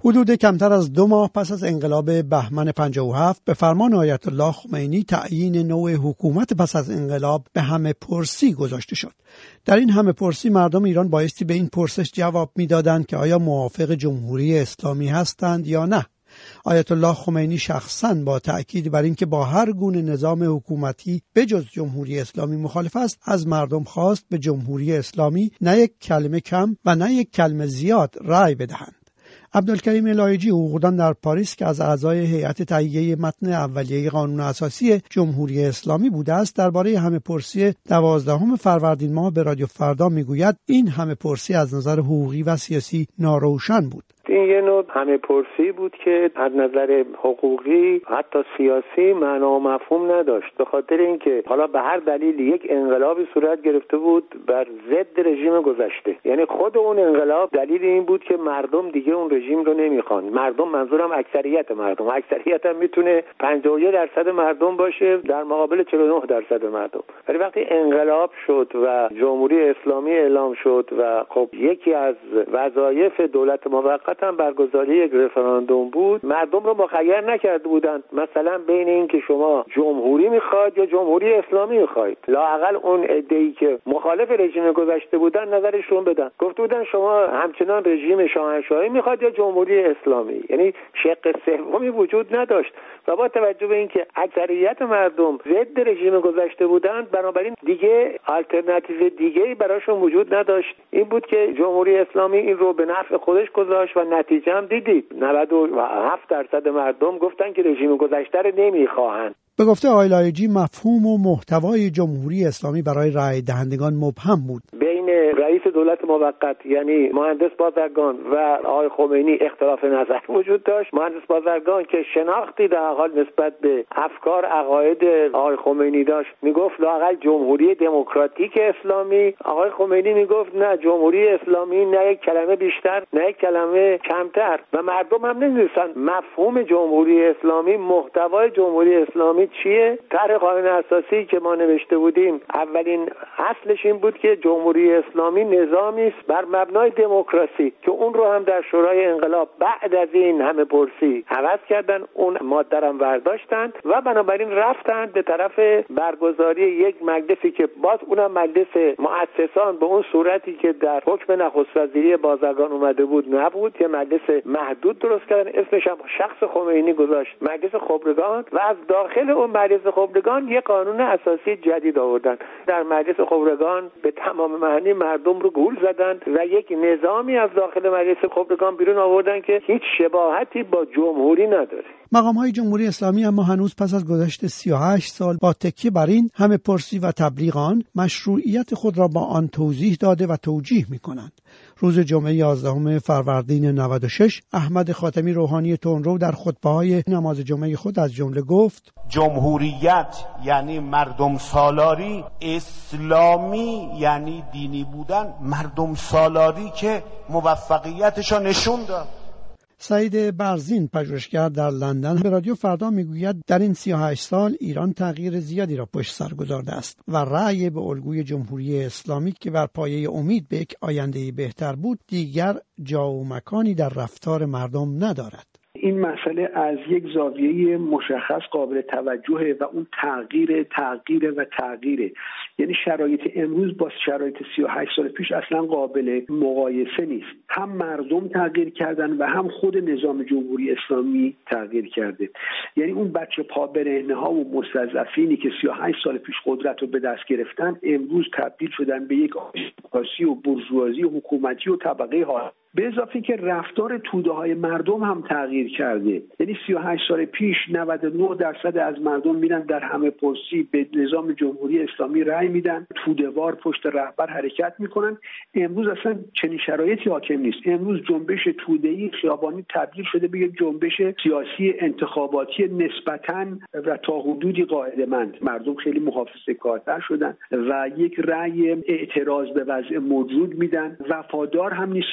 حدود کمتر از 2 ماه پس از انقلاب بهمن 57 به فرمان آیت الله خمینی تعیین نوع حکومت پس از انقلاب به همه پرسی گذاشته شد. در این همه پرسی مردم ایران بایستی به این پرسش جواب میدادند که آیا موافق جمهوری اسلامی هستند یا نه. آیت الله خمینی شخصاً با تأکید بر اینکه با هر گونه نظام حکومتی بجز جمهوری اسلامی مخالف است، از مردم خواست به جمهوری اسلامی نه یک کلمه کم و نه یک کلمه زیاد رأی بدهند. عبدالکریم لایجی، حقوقدان در پاریس که از اعضای هیئت تهیه متن اولیه قانون اساسی جمهوری اسلامی بوده است، درباره همه پرسی 12 فروردین ماه به رادیو فردا میگوید این همه پرسی از نظر حقوقی و سیاسی ناروشن بود. این یه نوع همه پرسی بود که از نظر حقوقی حتی سیاسی معنا و مفهوم نداشت، به خاطر اینکه حالا به هر دلیل یک انقلابی صورت گرفته بود بر ضد رژیم گذشته. یعنی خود اون انقلاب دلیل این بود که مردم دیگه اون رژیم رو نمیخوان. مردم منظورم اکثریت مردم. اکثریت هم میتونه 51% مردم باشه در مقابل 49% مردم. ولی وقتی انقلاب شد و جمهوری اسلامی اعلام شد و خب یکی از وظایف دولت موقت هم برگزاری یک رفراندوم بود، مردم رو مخیر نکرده بودند مثلا بین این که شما جمهوری میخواید یا جمهوری اسلامی میخواید. لااقل اون عده‌ای که مخالف رژیم گذشته بودن نظرشون بدن، گفته بودن شما همچنان رژیم شاهنشاهی میخواید یا جمهوری اسلامی. یعنی شق سومی وجود نداشت و با توجه به اینکه اکثریت مردم ضد رژیم گذشته بودند، بنابراین دیگه آلترناتیو دیگه‌ای براشون وجود نداشت. این بود که جمهوری اسلامی این رو به نفع خودش گذاشت و نتیجه هم دیدید 97% مردم گفتن که رژیم گذشته رو نمیخواهند. به گفته آقای لایجی مفهوم و محتوای جمهوری اسلامی برای رای دهندگان مبهم بود. بین رئیس دولت موقت یعنی مهندس بازرگان و آقای خمینی اختلاف نظر وجود داشت. مهندس بازرگان که شناختی در حال نسبت به افکار عقاید آقای خمینی داشت میگفت لااقل جمهوری دموکراتیک اسلامی، آقای خمینی میگفت نه جمهوری اسلامی، نه یک کلمه بیشتر نه یک کلمه کمتر. و مردم هم نمی‌دونستن مفهوم جمهوری اسلامی، محتوای جمهوری اسلامی چیه. طرح قانون اساسی که ما نوشته بودیم اولین اصلش این بود که جمهوری اسلامی نظامی است بر مبنای دموکراسی که اون رو هم در شورای انقلاب بعد از این همه پرسی عوض کردن، اون ماده رو برداشتن و بنابراین رفتن به طرف برگزاری یک مجلسی که باز اونم مجلس مؤسسان به اون صورتی که در حکم نخست وزیری بازرگان اومده بود نبود، که مجلس محدود درست کردن، اسمش هم شخص خمینی گذاشت مجلس خبرگان و از داخل اون مجلس خبرگان یک قانون اساسی جدید آوردن. در مجلس خبرگان به تمام معنی مردم رو گول زدن و یک نظامی از داخل مجلس خبرگان بیرون آوردن که هیچ شباهتی با جمهوری نداره. مقام‌های جمهوری اسلامی اما هنوز پس از گذشت 38 سال با تکیه بر این همه پرسی و تبلیغ آن مشروعیت خود را با آن توضیح داده و توجیه می‌کنند. روز جمعه 11 فروردین 96 احمد خاتمی روحانی تندرو در خطبه‌های نماز جمعه خود از جمله گفت: جمهوریت یعنی مردم سالاری، اسلامی یعنی دینی بودن. مردم سالاری که موفقیتشو نشون داد. سعید برزین پژوهشگر در لندن به رادیو فردا میگوید در این 38 سال ایران تغییر زیادی را پشت سر گذارده است و رأی به الگوی جمهوری اسلامی که بر پایه امید به یک آینده بهتر بود دیگر جا و مکانی در رفتار مردم ندارد. این مسئله از یک زاویه مشخص قابل توجهه و اون تغییره. یعنی شرایط امروز با شرایط 38 سال پیش اصلا قابل مقایسه نیست. هم مردم تغییر کردن و هم خود نظام جمهوری اسلامی تغییر کرده. یعنی اون بچه پا برهنه ها و مستضعفینی که 38 سال پیش قدرت رو به دست گرفتن امروز تبدیل شدن به یک آریستوکراسی و بورژوازی و حکومتی و طبقه ها. به اضافه که رفتار توده های مردم هم تغییر کرده. یعنی 38 سال پیش 99% از مردم میرن در همه پرسی به نظام جمهوری اسلامی رأی میدن، توده‌وار پشت رهبر حرکت میکنن. امروز اصلا چنین شرایطی حاکم نیست. امروز جنبش توده‌ای خیابانی تبدیل شده به یک جنبش سیاسی انتخاباتی نسبتاً و تا حدودی قاعده‌مند. مردم خیلی محافظه‌کارتر شدن و یک رأی اعتراض به وضع موجود میدن. وفادار هم نیستن. رأی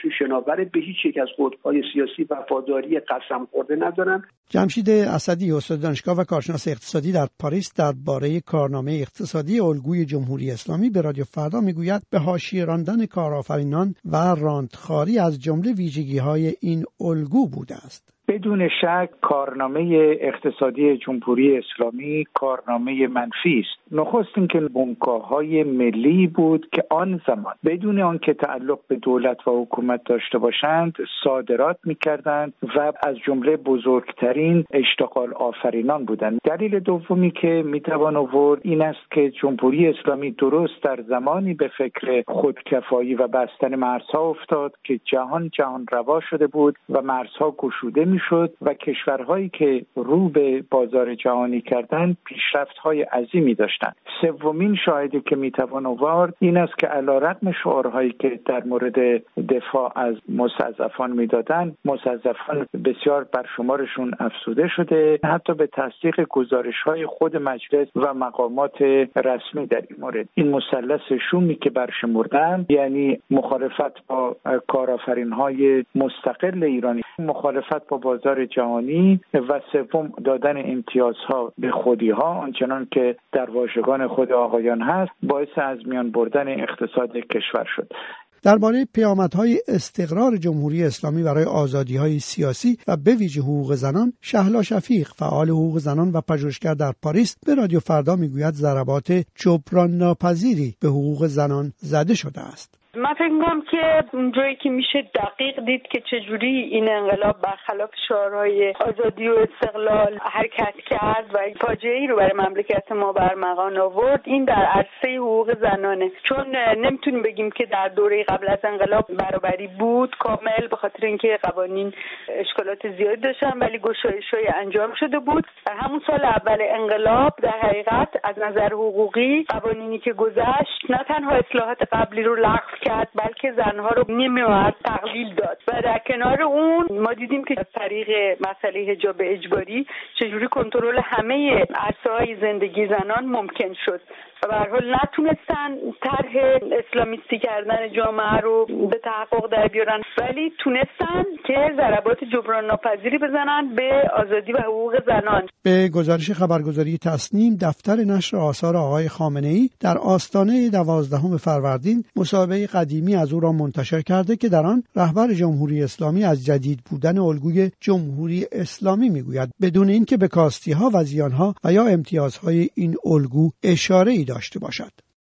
خودشون شناور به هیچ یک از قطب‌های سیاسی وفاداری قسم خورده ندارن. جمشید اسدی، استاد دانشگاه و کارشناس اقتصادی در پاریس، درباره کارنامه اقتصادی الگوی جمهوری اسلامی به رادیو فردا میگوید به حاشیه راندن کارآفرینان و راندخواری از جمله ویژگی‌های این الگو بوده است. بدون شک کارنامه اقتصادی جمهوری اسلامی کارنامه منفی است. نخست اینکه بنگاه‌های ملی بود که آن زمان بدون آنکه تعلق به دولت و حکومت داشته باشند صادرات می‌کردند و از جمله بزرگترین اشتغال آفرینان بودند. دلیل دومی که میتوان آورد این است که جمهوری اسلامی درست در زمانی به فکر خودکفایی و بستن مرزها افتاد که جهان روا شده بود و مرزها گشوده میشد و کشورهایی که رو به بازار جهانی کردند پیشرفت‌های عظیمی داشتند. سومین شاهدی که میتوان آورد این است که علیرغم شعارهایی که در مورد دفاع از مستضعفان میدادند، مستضعفان بسیار بر شمارشون افزوده شده، حتی به تصدیق گزارش‌های خود مجلس و مقامات رسمی در این مورد. این مثلث شومی که برشمردند، یعنی مخالفت با کارآفرین‌های مستقل ایرانی، مخالفت با بازار جهانی و سوم دادن امتیازها به خودی‌ها آنچنان که در واژگان خود آقایان هست، باعث از میان بردن اقتصاد کشور شد. درباره پیامدهای استقرار جمهوری اسلامی برای آزادی‌های سیاسی و به ویژه حقوق زنان، شهلا شفیق، فعال حقوق زنان و پژوهشگر در پاریس، به رادیو فردا میگوید ضربات جبران ناپذیری به حقوق زنان زده شده است. من فکر می‌کنم که اونجایی که میشه دقیق دید که چجوری این انقلاب برخلاف شعارهای آزادی و استقلال حرکت کرد و فاجعه‌ای رو برای مملکت ما برمغان آورد، این در عرصه حقوق زنانه. چون نمیتونیم بگیم که در دوره قبل از انقلاب برابری بود کامل، به خاطر اینکه قوانین اشکالات زیادی داشتن، ولی گشایش‌های انجام شده بود. در همون سال اول انقلاب در حقیقت از نظر حقوقی قوانینی که گذشت نه تنها اصلاحات قبلی رو لغو کرد، بلکه زنها رو نیمه‌ورد تقلیل داد و در کنار اون ما دیدیم که از طریق مسئله حجاب اجباری چجوری کنترل همه عرصه‌های زندگی زنان ممکن شد و به هر حال نتونستن طرح اسلامیستی کردن جامعه رو به تحقق در بیارن، ولی تونستن که ضربات جبران ناپذیری بزنن به آزادی و حقوق زنان. به گزارش خبرگزاری تصنیم، دفتر نشر آثار آقای خامنه‌ای در آستانه 12 فروردین مصاحبه قدیمی از او را منتشر کرده که در آن رهبر جمهوری اسلامی از جدید بودن الگوی جمهوری اسلامی میگوید، بدون اینکه به کاستی‌ها و زیان‌ها و یا امتیازهای این الگو اشاره‌ای داشته باشد.